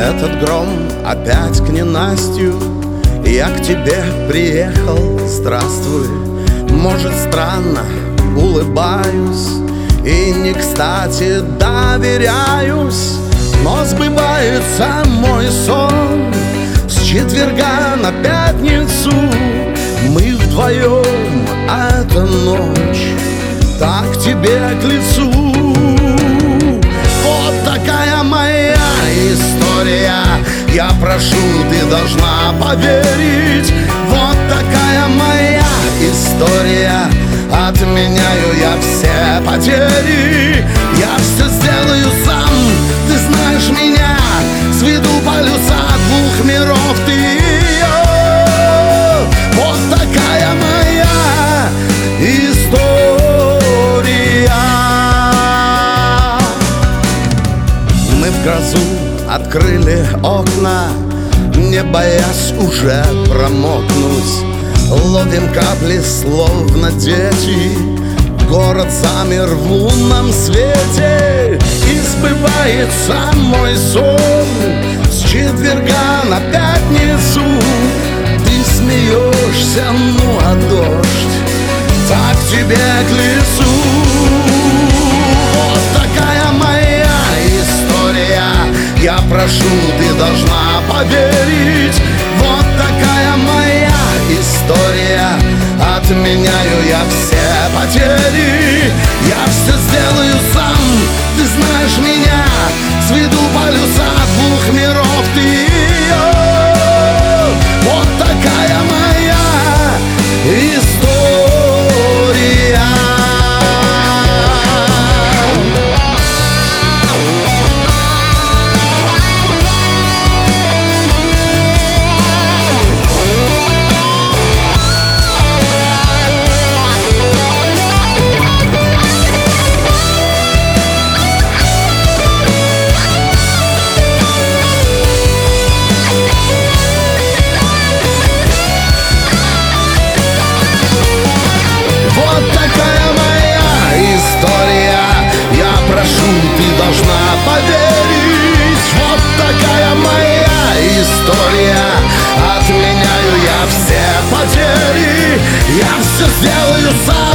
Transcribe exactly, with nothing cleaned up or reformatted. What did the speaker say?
Этот гром опять к ненастью, я к тебе приехал, здравствуй. Может, странно, улыбаюсь и не кстати доверяюсь, но сбывается мой сон. С четверга на пятницу мы вдвоем, а эта ночь так тебе к лицу. Вот такая моя история, я прошу, ты должна поверить. Вот такая моя история, отменяю я все потери. Я все сделаю сам, ты знаешь меня, сведу полюса двух миров, ты ее. Вот такая моя история. Мы в грозу открыли окна, не боясь уже промокнуть. Ловим капли, словно дети, город замер в лунном свете. И сбывается мой сон. С четверга на пятницу ты смеешься, ну а дождь так тебе к лицу. Вот такая моя история, я прошу, ты должна поверить. Вот такая моя история, отменяю я все потери. Я все сделаю сам, ты знаешь меня, сведу полюса двух миров, ты ее. Вот такая моя история. Вот такая моя история, я прошу, ты должна поверить. Вот такая моя история, отменяю я все потери. Я все сделаю сам.